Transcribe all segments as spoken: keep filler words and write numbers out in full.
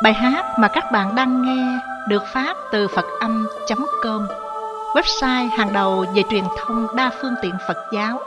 Bài hát mà các bạn đang nghe được phát từ phật âm chấm com, website hàng đầu về truyền thông đa phương tiện Phật giáo.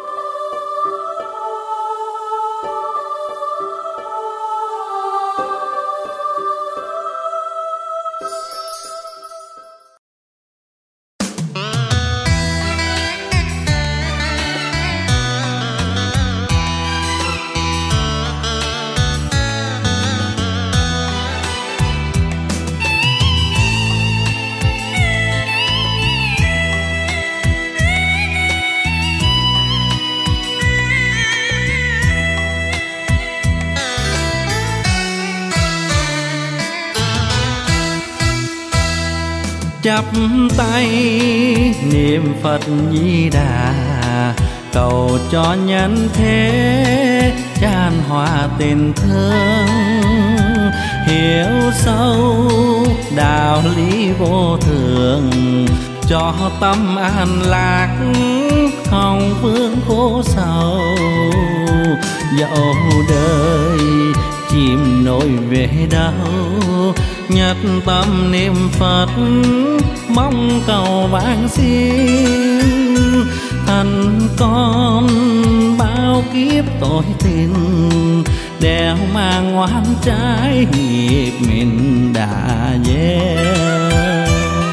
Chắp tay niệm Phật Di Đà, cầu cho nhân thế chan hòa tình thương, hiểu sâu đạo lý vô thường, cho tâm an lạc không vướng khổ sầu. Dẫu đời chìm nổi về đâu, nhất tâm niệm Phật mong cầu vãng sinh. Thân con bao kiếp tội tình, đeo mang oán trái nghiệp mình đã gieo.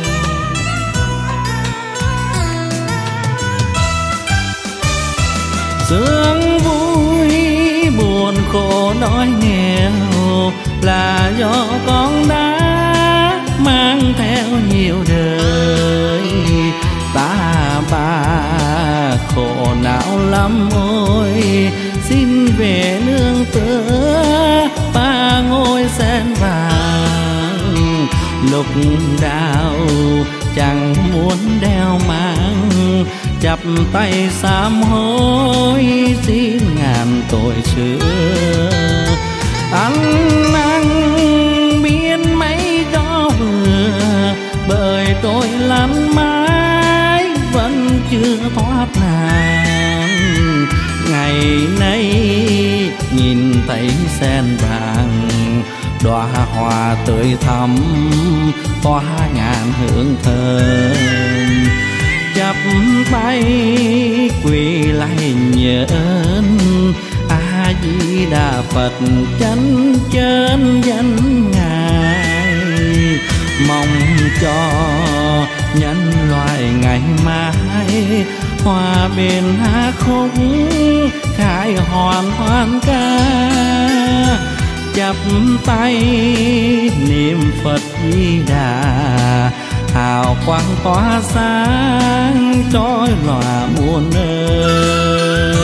Sướng vui buồn khổ đói nghèo là do con đã mang theo nhiều đời. Ta bà khổ não lắm ôi, xin về nương tựa ba ngôi sen vàng. Lục đạo chẳng muốn đeo mang, chắp tay sám hối xin ngàn tội xưa. Ăn năn biến mấy gió vừa, bởi tôi lăn mãi vẫn chưa thoát nạn. Ngày nay nhìn thấy sen vàng, đóa hoa tươi thắm tỏa ngàn hương thơm. Chắp tay quỳ lại nhớ ơn A Di Đà Phật chân chân danh ngài. Mong cho nhân loại ngày mai hòa bên hát khúc khai hoàn hoan ca. Chắp tay niệm Phật Di Đà, hào quang tỏa sáng trói lòa muôn nơi.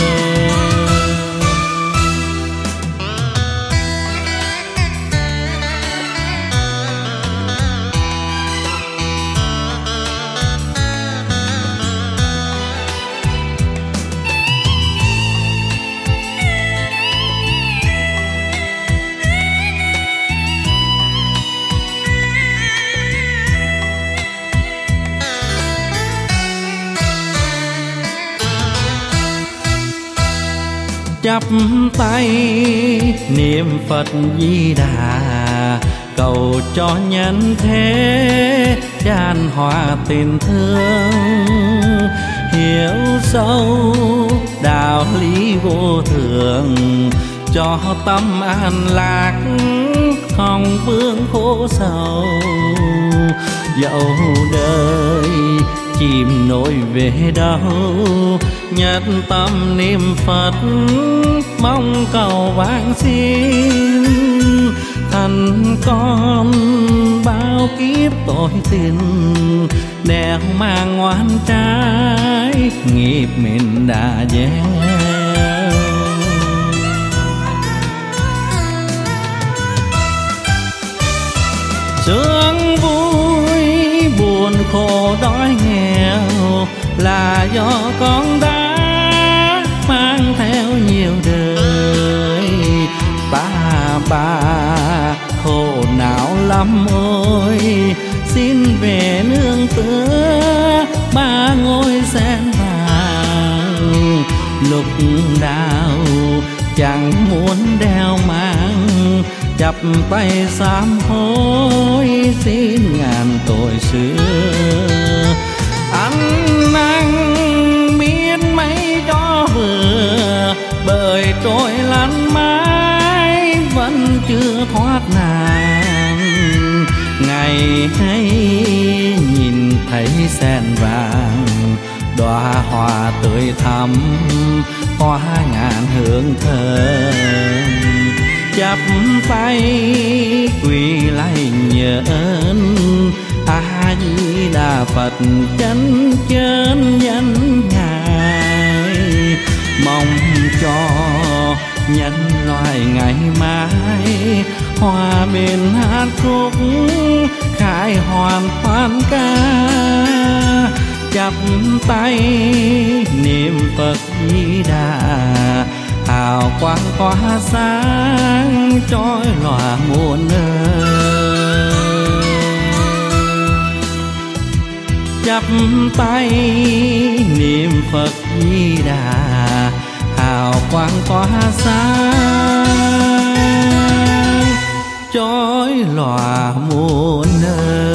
Chắp tay niệm Phật Di Đà, cầu cho nhân thế chan hòa tình thương, hiểu sâu đạo lý vô thường, cho tâm an lạc không vướng khổ sầu. Dẫu đời chìm nổi về đâu, nhất tâm niệm Phật mong cầu vãng sinh. Thân con bao kiếp tội tình, đeo mang oán trái nghiệp mình đã gieo. Sướng vui buồn khổ đói nghèo là do con đã mang theo nhiều đời. Ta bà khổ não lắm ôi, xin về nương tựa ba ngôi sen vàng. Lục đạo chẳng muốn đeo mang, chắp tay sám hối xin ngàn tội xưa. Ăn năn miên mấy cho vừa, bởi trôi lăn mãi vẫn chưa thoát nạn. Ngày hay nhìn thấy sen vàng, đóa hoa tươi thắm hoa ngàn hương thơm. Chắp tay quỳ lạy nhớ ơn A Di Đà Phật chân chân nhân ngài. Mong cho nhân loại ngày mai hòa bình hát khúc khai hoàn hoan ca. Chắp tay niệm Phật Di Đà, hào quang tỏa sáng chói lòa muôn nơi. Chắp tay niệm Phật Di Đà, hào quang tỏa sáng chói lòa muôn nơi.